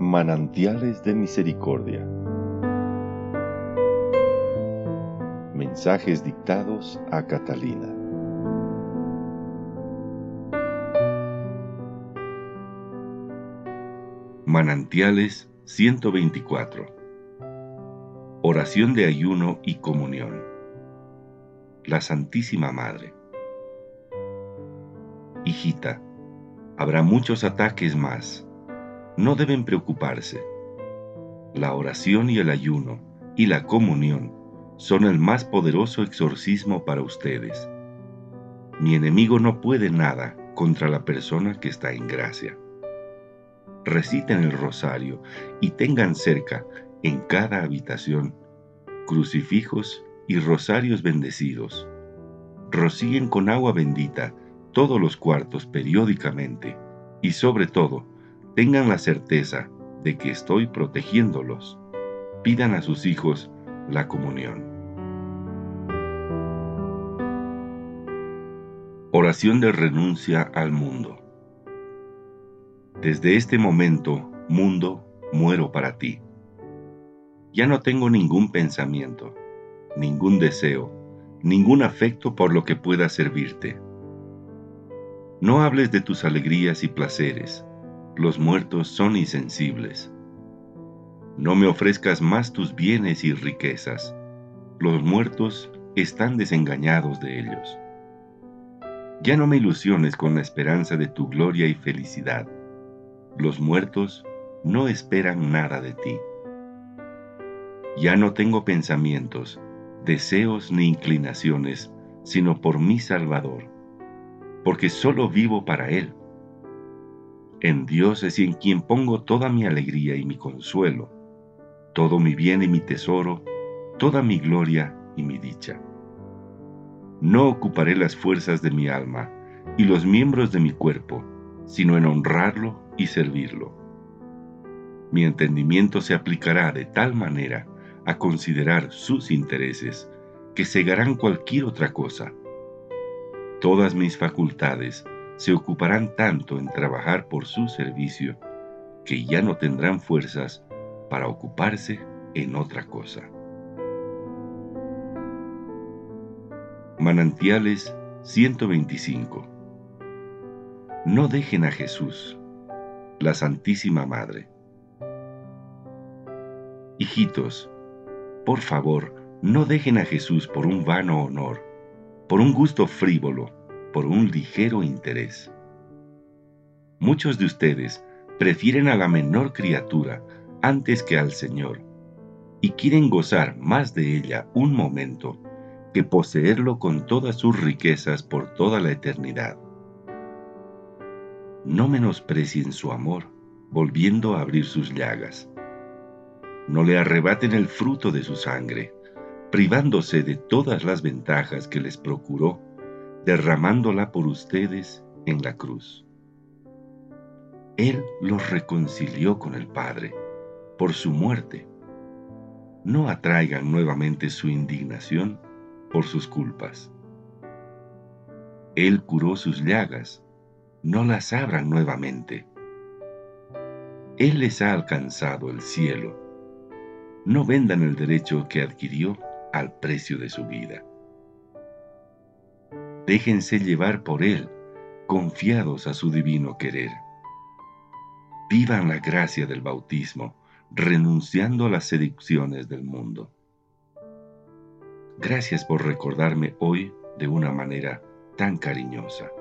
Manantiales de Misericordia. Mensajes dictados a Catalina. Manantiales 124. Oración de ayuno y comunión. La Santísima Madre. Hijita, habrá muchos ataques más. No deben preocuparse. La oración y el ayuno y la comunión son el más poderoso exorcismo para ustedes. Mi enemigo no puede nada contra la persona que está en gracia. Reciten el rosario y tengan cerca, en cada habitación, crucifijos y rosarios bendecidos. Rocíen con agua bendita todos los cuartos periódicamente y sobre todo, tengan la certeza de que estoy protegiéndolos. Pidan a sus hijos la comunión. Oración de renuncia al mundo. Desde este momento, mundo, muero para ti. Ya no tengo ningún pensamiento, ningún deseo, ningún afecto por lo que pueda servirte. No hables de tus alegrías y placeres, los muertos son insensibles. No me ofrezcas más tus bienes y riquezas, los muertos están desengañados de ellos. Ya no me ilusiones con la esperanza de tu gloria y felicidad, los muertos no esperan nada de ti. Ya no tengo pensamientos, deseos ni inclinaciones, sino por mi Salvador, porque solo vivo para Él. En Dios es en quien pongo toda mi alegría y mi consuelo, todo mi bien y mi tesoro, toda mi gloria y mi dicha. No ocuparé las fuerzas de mi alma y los miembros de mi cuerpo, sino en honrarlo y servirlo. Mi entendimiento se aplicará de tal manera a considerar sus intereses que cegarán cualquier otra cosa. Todas mis facultades se ocuparán tanto en trabajar por su servicio que ya no tendrán fuerzas para ocuparse en otra cosa. Manantiales 125. No dejen a Jesús, la Santísima Madre. Hijitos, por favor, no dejen a Jesús por un vano honor, por un gusto frívolo, por un ligero interés. Muchos de ustedes prefieren a la menor criatura antes que al Señor y quieren gozar más de ella un momento que poseerlo con todas sus riquezas por toda la eternidad. No menosprecien su amor, volviendo a abrir sus llagas. No le arrebaten el fruto de su sangre, privándose de todas las ventajas que les procuró, derramándola por ustedes en la cruz. Él los reconcilió con el Padre por su muerte. No atraigan nuevamente su indignación por sus culpas. Él curó sus llagas, no las abran nuevamente. Él les ha alcanzado el cielo. No vendan el derecho que adquirió al precio de su vida. Déjense llevar por Él, confiados a su divino querer. Vivan la gracia del bautismo, renunciando a las seducciones del mundo. Gracias por recordarme hoy de una manera tan cariñosa.